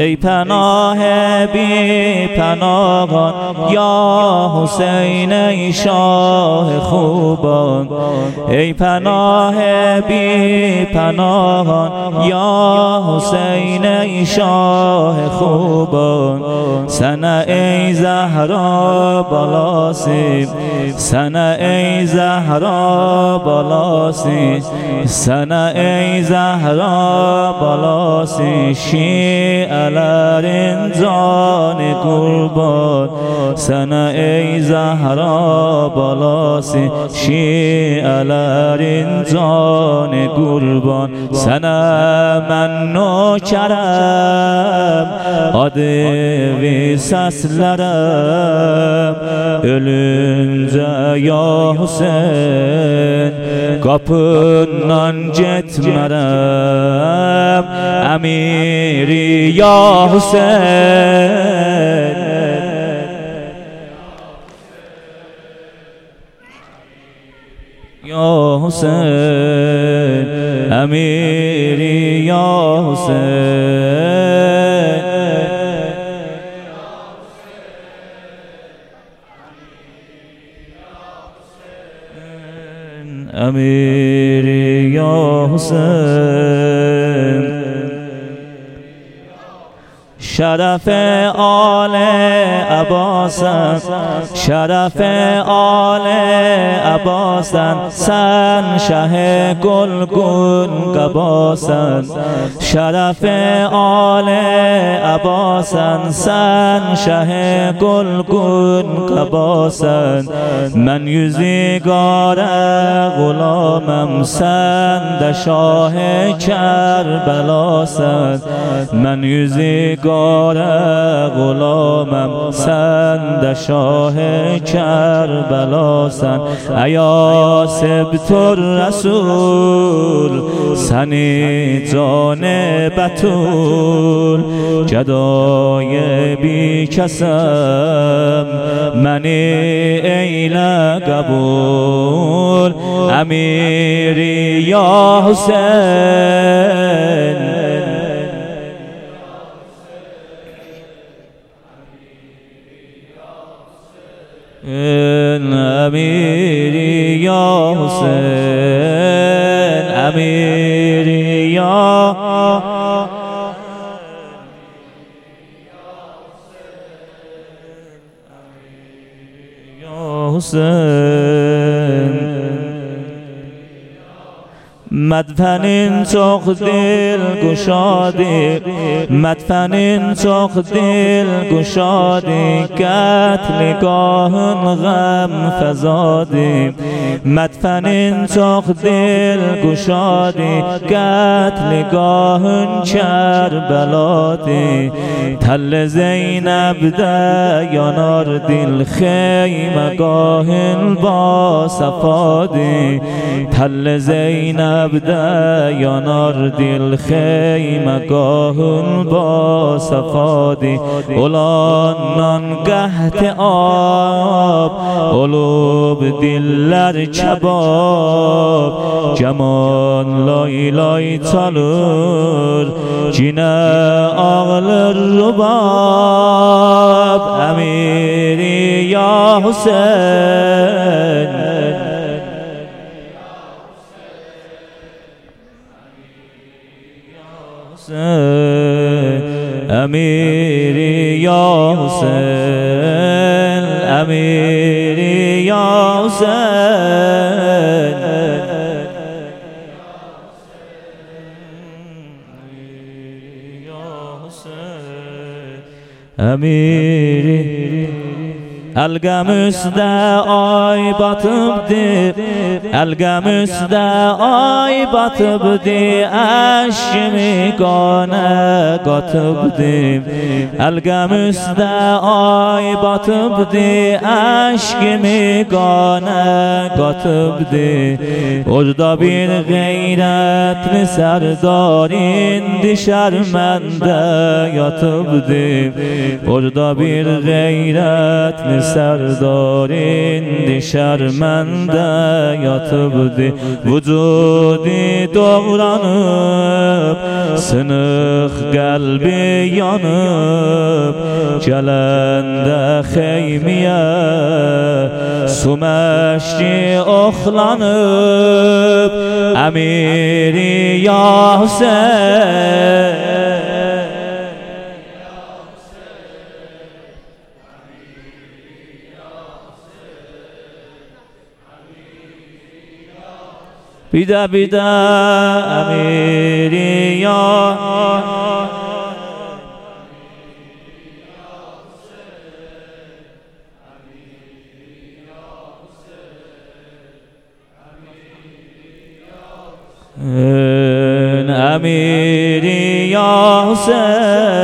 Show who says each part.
Speaker 1: ای پناه بی پناهان یا حسین ای شاه خوبان، ای پناه بی پناهان یا حسین ای شاه خوبان. سنه ای زهرا بالاسی، سنه ای زهرا بالاسی، سنه ای زهرا بالاسی، شیعلرین جان قربان. سنه ای زهرا بالاسی، شیعلرین جان قربان. سنه من nökerem, adı visaslarım. Ölünce ya Hüseyin kapından gitmerem. Emiri ya Hüseyin, ya Hüseyin, Emiri ya Hüseyin, Emiri ya Hüseyin. شرف آل عباسن، شرف آل عباسن، سن شه گلگون قباسن. شرف آل عباسن، سن شه گلگون قباسن. من یزیگار غلامم، سند شاه کربلاسن. من یزیگار غلامم، سند شاه کربلاسن. ایا سبت الرسول، سنی جان بطول. جدای بی کسم، منی ایل قبول. امیری یا حسین، امیری یا حسین، امیری یا حسین. مدفنین çok dil گشادی، مدفنین çok dil گشادی. قتلگاهن غم فزادی، مدفنین çok dil گشادی. قتلگاهن کربلادی. تل زینب ده یانار دل، خیمگاهن با صفادی. تل زینب ده یانار دل، خیمگاهن با صفادی. اولانان گهت آب، اولوب دلر کباب. جمان لای لای çalır، cine ağlar rubab. Emiri ya Hüseyin، Emiri ya Hüseyin، Emiri ya Hüseyin. Emiri Elgem üstde ay batıbdı, elgem üstde ay batıbdı. Eşimi gane katıbdı, elgem üstde ay batıbdı. Eşkimi gane katıbdı. Orada bir gayretli serdar indi şermende yatıbdı. Orada bir gayretli سردارین şermende yatıbdı vücudu doğranıp sınık kalbi yanıp gelende xeymiye sumeşki oxlanıp emiri ya Hüseyin bida bida emiri ya emiri ya Hüseyin